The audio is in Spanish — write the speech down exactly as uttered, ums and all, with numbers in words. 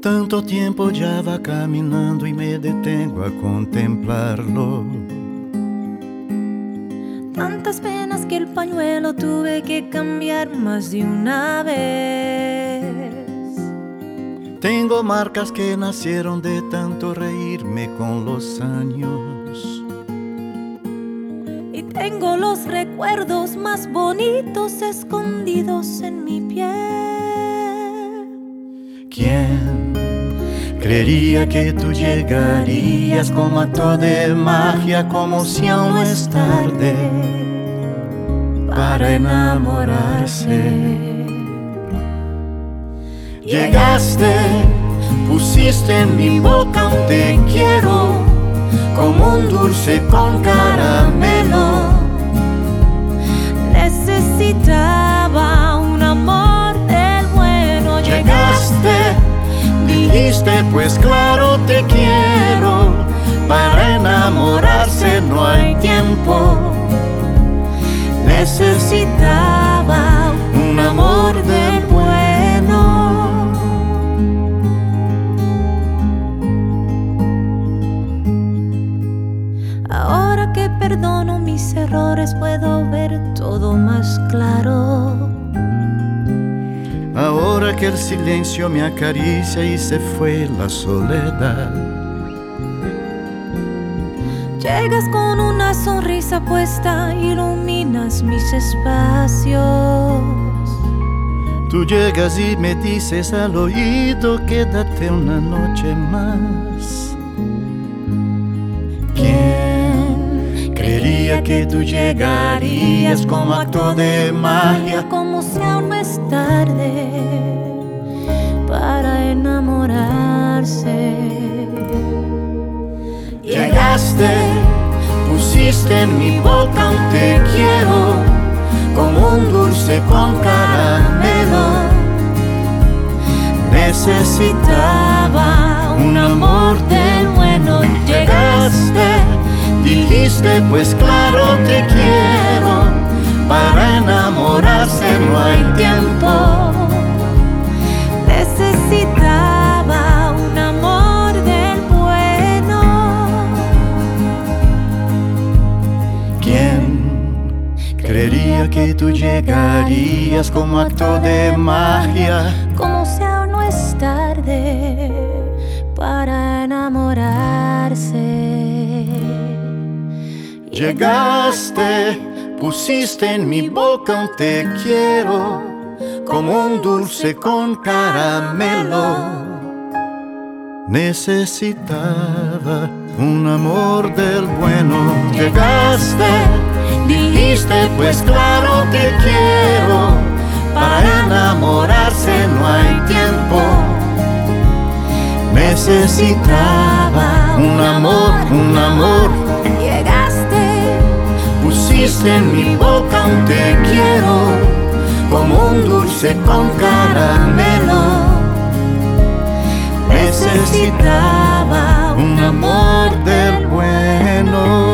Tanto tiempo ya va caminando y me detengo a contemplarlo. Tantas penas que el pañuelo tuve que cambiar más de una vez. Tengo marcas que nacieron de tanto reírme con los años. Y tengo los recuerdos más bonitos escondidos en mi piel. ¿Quién creería que tú llegarías como acto de magia, como si aún no es tarde para enamorarse? Llegaste, pusiste en mi boca un te quiero, como un dulce con caramelo. Necesitaba un amor del bueno. Llegaste, dijiste pues claro te quiero, para enamorarse no hay tiempo. Necesitaba un amor del bueno. Ahora que perdono mis errores puedo ver todo más claro. Ahora que el silencio me acaricia y se fue la soledad. Llegas con una sonrisa puesta, iluminas mis espacios. Tú llegas y me dices al oído, quédate una noche más. ¿Quién creería que tú llegarías como acto de magia, como si aún no es tarde para enamorarse? Llegaste, pusiste en mi boca un te quiero, como un dulce con caramelo. Necesitaba un amor del bueno. Llegaste, dijiste pues claro te quiero, para enamorarse no hay tiempo. Necesitaba un amor del bueno. ¿Quién creería que tú llegarías como acto de magia, como si aún no es tarde para enamorarse? Llegaste, pusiste en mi boca un te quiero, como un dulce con caramelo. Necesitaba un amor del bueno. Llegaste, dijiste pues claro te quiero, para enamorarse no hay tiempo. Necesitaba un amor, un amor. Llegaste, pusiste en mi boca un te quiero, como un dulce con caramelo. Necesitaba un amor del bueno.